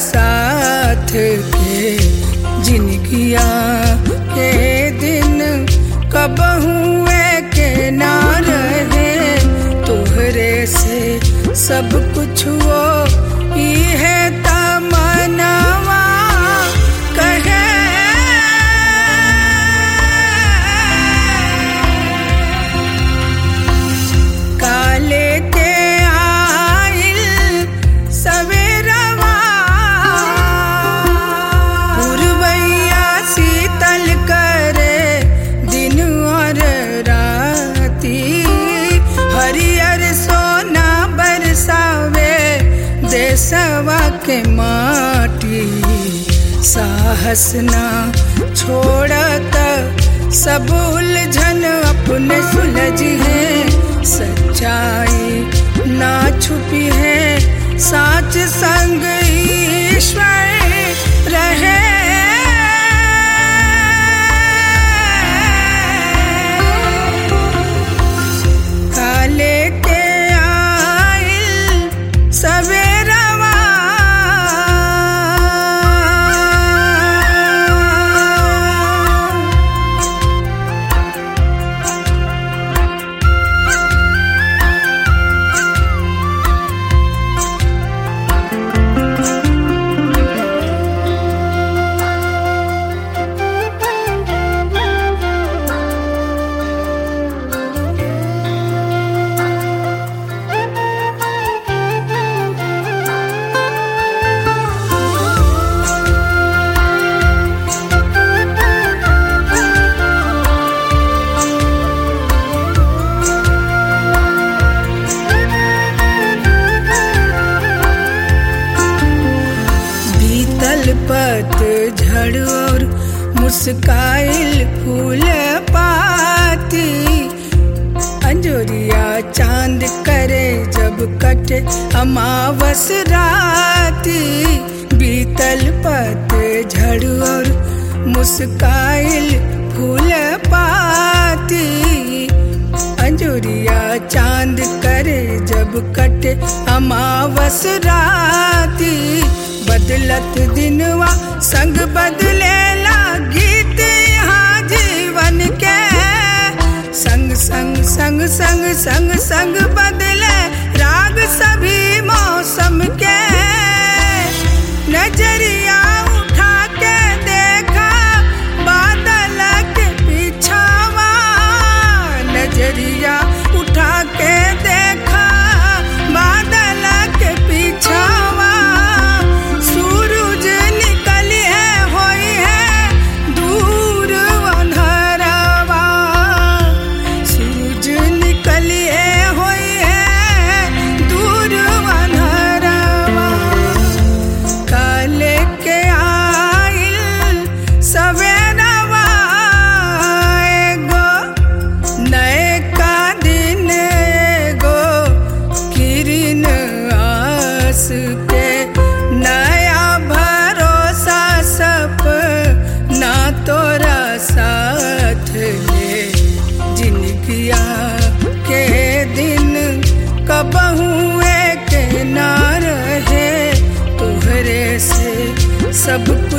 साथ के जिनगिया के दिन कबहू के ना रहे तोहरे से सब कुछ वो ही है तमन्नावा कहे काले के आइल सवेरवा पुरवैया शीतल करे दिन और राती हरियर सोना बरसावे देशवा के माटी साहस ना छोड़त सब उलझन अपने सुलझी है सच्चाई ना छुपी है साच संग ईश्वर रहे काले के आइल सवेरवा पतझड़ और मुस्काइल फूल पाती अंजोरिया चांद करे जब कटे अमावस राती बीतल पतझड़ और मुस्काइल फूल पाती अंजोरिया चांद करे जब कटे अमावस राती बदलत दिनवा संग बदलेला गीत यहाँ जीवन के संग संग संग संग संग संग बदले राग सभी मौसम के नजरिया उठा के देखा बादल के पीछावा नजरिया उठा के देखा बादल के पीछावा के दिन कबहू के ना रहे तोहरे से सब